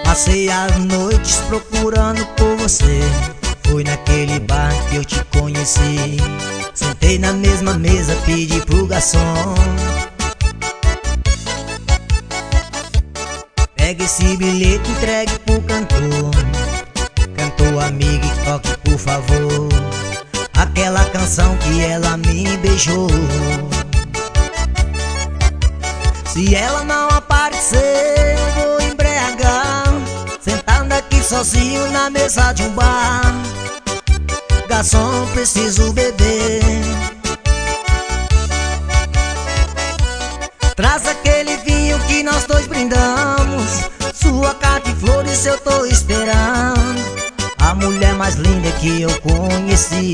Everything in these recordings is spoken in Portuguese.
Passei as noites procurando por você. Foi naquele bar que eu te conheci. Sentei na mesma mesa, pedi pro garçom: pega esse bilhete, entregue pro cantor. Cantor amigo, e toque por favor aquela canção que ela me beijou. Se ela não aparecer, eu vou embriagar, sentado aqui sozinho na mesa de um bar. Garçom, preciso beber. Traz aquele vinho que nós dois brindamos. Sua carta e flores eu tô esperando. A mulher mais linda que eu conheci.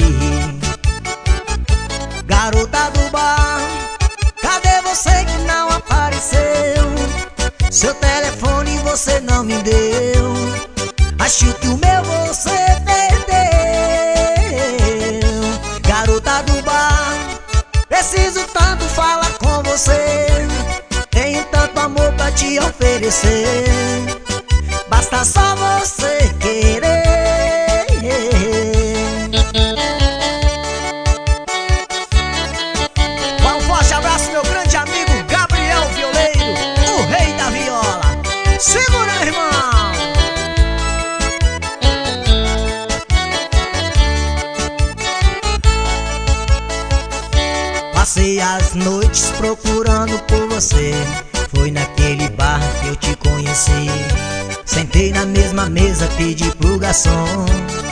Garota do bar, cadê você que não apareceu? Seu telefone você não me deu. Acho que o meu você perdeu. Garota do bar, preciso tanto falar com você. Tenho tanto amor pra te oferecer. Basta só você querer. Um forte abraço, meu grande amigo Gabriel Violeiro, o rei da viola. Segura, meu irmão! Passei as noites procurando por você. Foi naquele bar que eu te conheci. Sentei na mesma mesa, pedi pro garçom: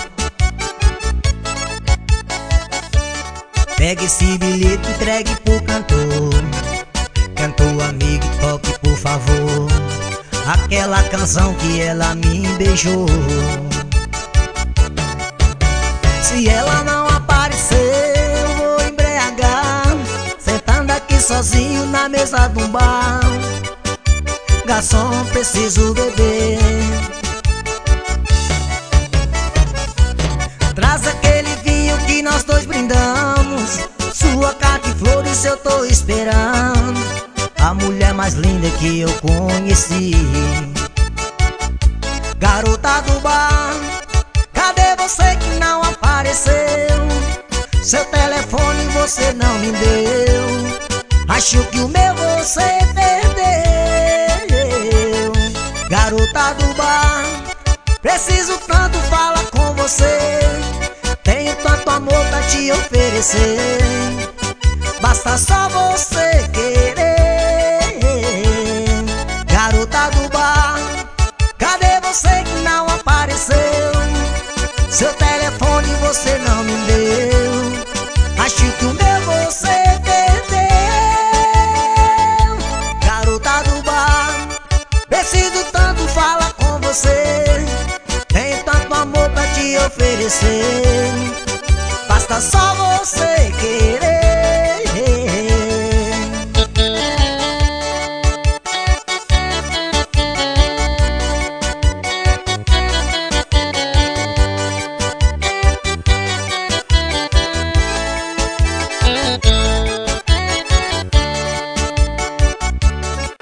pega esse bilhete, entregue pro cantor. Cantor amigo, toque por favor aquela canção que ela me beijou. Se ela não aparecer, eu vou embriagar, sentando aqui sozinho na mesa de um bar. Garçom, preciso beber. Traz aquele vinho que nós dois brindamos. Sua carta e flores eu tô esperando. A mulher mais linda que eu conheci. Garota do bar, cadê você que não apareceu? Seu telefone você não me deu. Acho que o meu você perdeu. Garota do bar, preciso tanto falar com você. Tenho tanto amor pra te oferecer. Basta só você